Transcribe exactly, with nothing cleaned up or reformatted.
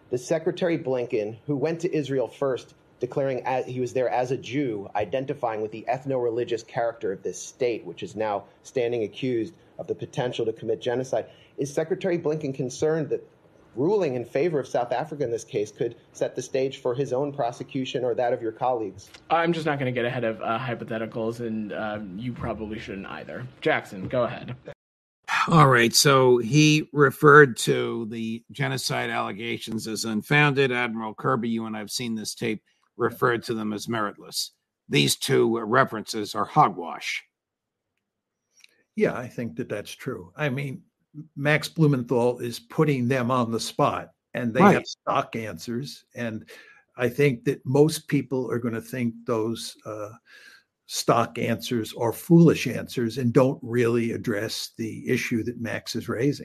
the Secretary Blinken, who went to Israel first, declaring as, he was there as a Jew, identifying with the ethno-religious character of this state, which is now standing accused of the potential to commit genocide. Is Secretary Blinken concerned that ruling in favor of South Africa in this case could set the stage for his own prosecution or that of your colleagues? I'm just not going to get ahead of uh, hypotheticals, and um, you probably shouldn't either. Jackson, go ahead. All right. So he referred to the genocide allegations as unfounded. Admiral Kirby, you and I have seen this tape, referred to them as meritless. These two references are hogwash. Yeah, I think that that's true. I mean, Max Blumenthal is putting them on the spot, and they right. have stock answers. And I think that most people are going to think those uh, stock answers are foolish answers and don't really address the issue that Max is raising.